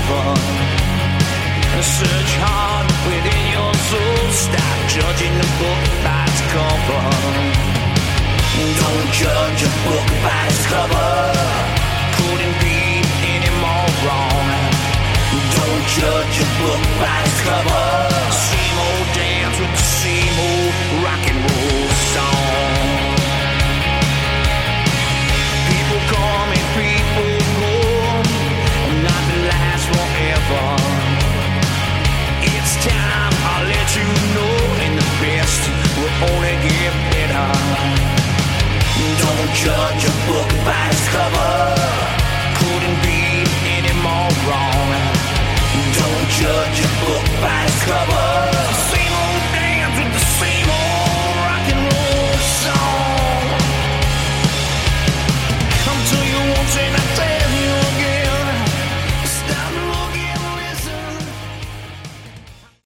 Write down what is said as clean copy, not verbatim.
discover. Search hard within your soul. Stop judging the book by its cover. Don't judge a book by its cover. Couldn't be any more wrong. Don't judge a book by its cover.